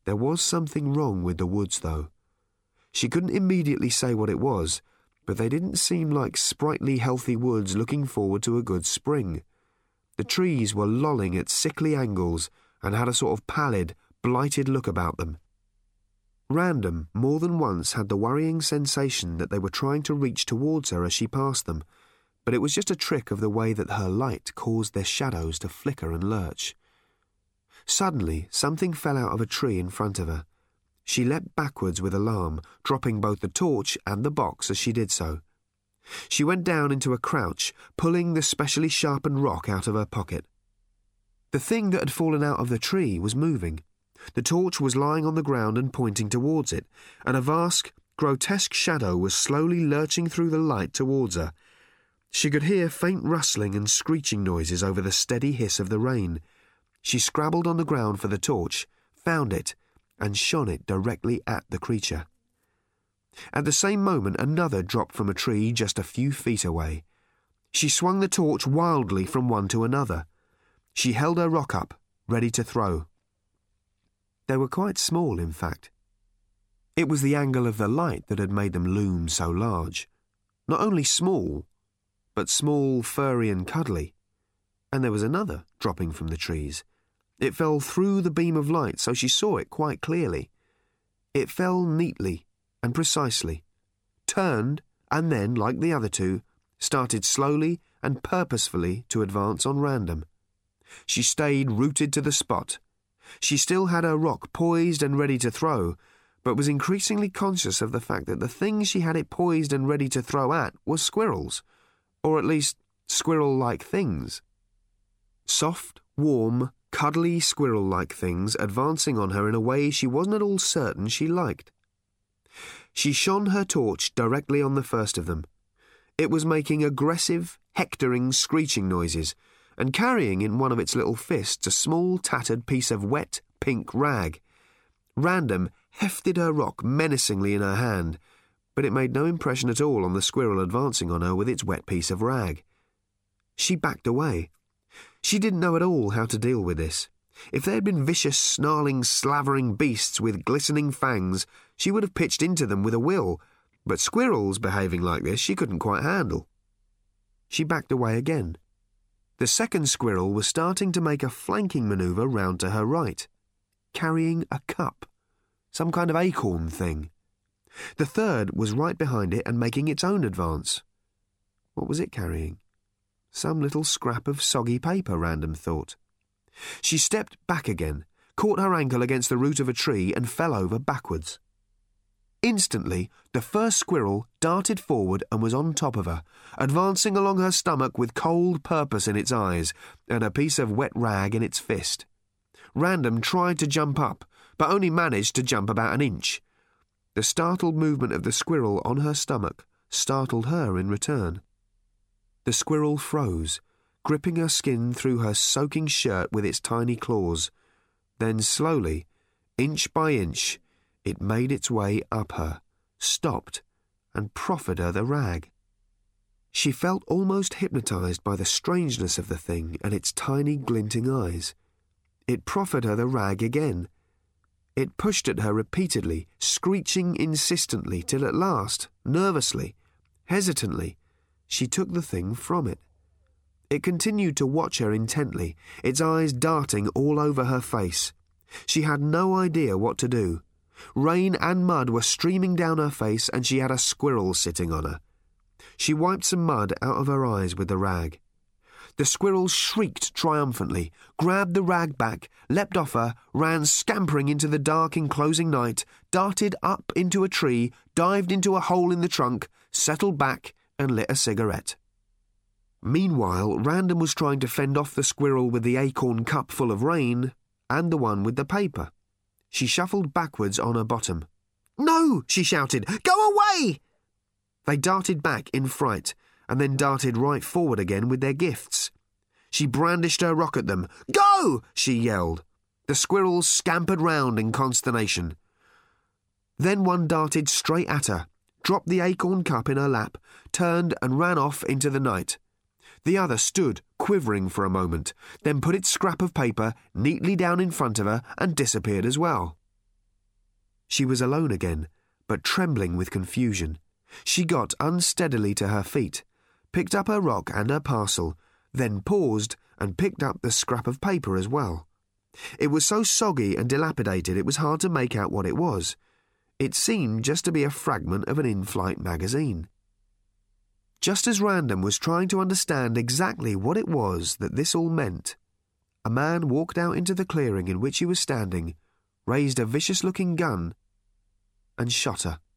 There was something wrong with the woods, though. She couldn't immediately say what it was, but they didn't seem like sprightly, healthy woods looking forward to a good spring. The trees were lolling at sickly angles and had a sort of pallid, blighted look about them. Random more than once had the worrying sensation that they were trying to reach towards her as she passed them, but it was just a trick of the way that her light caused their shadows to flicker and lurch. Suddenly, something fell out of a tree in front of her. She leapt backwards with alarm, dropping both the torch and the box as she did so. She went down into a crouch, pulling the specially sharpened rock out of her pocket. The thing that had fallen out of the tree was moving. The torch was lying on the ground and pointing towards it, and a vast, grotesque shadow was slowly lurching through the light towards her. She could hear faint rustling and screeching noises over the steady hiss of the rain. She scrabbled on the ground for the torch, found it, and shone it directly at the creature. At the same moment, another dropped from a tree just a few feet away. She swung the torch wildly from one to another. She held her rock up, ready to throw. They were quite small, in fact. It was the angle of the light that had made them loom so large. Not only small, but small, furry and cuddly. And there was another dropping from the trees. It fell through the beam of light, so she saw it quite clearly. It fell neatly and precisely, turned, and then, like the other two, started slowly and purposefully to advance on random. She stayed rooted to the spot. She still had her rock poised and ready to throw, but was increasingly conscious of the fact that the thing she had it poised and ready to throw at was squirrels, or at least squirrel-like things. Soft, warm, cuddly squirrel-like things advancing on her in a way she wasn't at all certain she liked. She shone her torch directly on the first of them. It was making aggressive, hectoring, screeching noises, and carrying in one of its little fists a small, tattered piece of wet, pink rag. Random hefted her rock menacingly in her hand, but it made no impression at all on the squirrel advancing on her with its wet piece of rag. She backed away. She didn't know at all how to deal with this. If they had been vicious, snarling, slavering beasts with glistening fangs, she would have pitched into them with a will, but squirrels behaving like this she couldn't quite handle. She backed away again. The second squirrel was starting to make a flanking manoeuvre round to her right, carrying a cup, some kind of acorn thing. The third was right behind it and making its own advance. What was it carrying? Some little scrap of soggy paper, Random thought. She stepped back again, caught her ankle against the root of a tree and fell over backwards. Instantly, the first squirrel darted forward and was on top of her, advancing along her stomach with cold purpose in its eyes and a piece of wet rag in its fist. Random tried to jump up, but only managed to jump about an inch. The startled movement of the squirrel on her stomach startled her in return. The squirrel froze, gripping her skin through her soaking shirt with its tiny claws. Then slowly, inch by inch, it made its way up her, stopped, and proffered her the rag. She felt almost hypnotized by the strangeness of the thing and its tiny glinting eyes. It proffered her the rag again. It pushed at her repeatedly, screeching insistently, till at last, nervously, hesitantly, she took the thing from it. It continued to watch her intently, its eyes darting all over her face. She had no idea what to do. Rain and mud were streaming down her face, and she had a squirrel sitting on her. She wiped some mud out of her eyes with the rag. The squirrel shrieked triumphantly, grabbed the rag back, leapt off her, ran scampering into the dark enclosing night, darted up into a tree, dived into a hole in the trunk, settled back, and lit a cigarette. Meanwhile, Random was trying to fend off the squirrel with the acorn cup full of rain and the one with the paper. She shuffled backwards on her bottom. "No!" she shouted. "Go away!" They darted back in fright, and then darted right forward again with their gifts. She brandished her rock at them. "Go!" she yelled. The squirrels scampered round in consternation. Then one darted straight at her, dropped the acorn cup in her lap, turned and ran off into the night. The other stood, quivering for a moment, then put its scrap of paper neatly down in front of her and disappeared as well. She was alone again, but trembling with confusion. She got unsteadily to her feet, picked up her rock and her parcel, then paused and picked up the scrap of paper as well. It was so soggy and dilapidated it was hard to make out what it was. It seemed just to be a fragment of an in-flight magazine. Just as Random was trying to understand exactly what it was that this all meant, a man walked out into the clearing in which he was standing, raised a vicious-looking gun, and shot her.